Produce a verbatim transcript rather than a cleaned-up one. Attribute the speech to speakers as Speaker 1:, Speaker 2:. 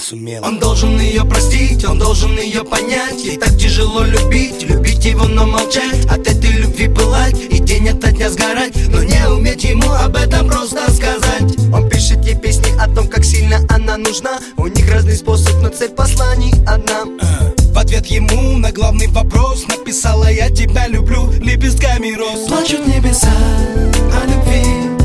Speaker 1: сумела.
Speaker 2: Он должен ее простить, он должен ее понять. Ей так тяжело любить, любить его, но молчать. От этой любви пылать и день ото дня сгорать, но не уметь ему об этом просто сказать. Он пишет ей песни о том, как сильно она нужна. У них разный способ, но цель посланий одна.
Speaker 1: В ответ ему на главный вопрос написала: я тебя люблю, лепестками роз.
Speaker 2: Плачут небеса о любви.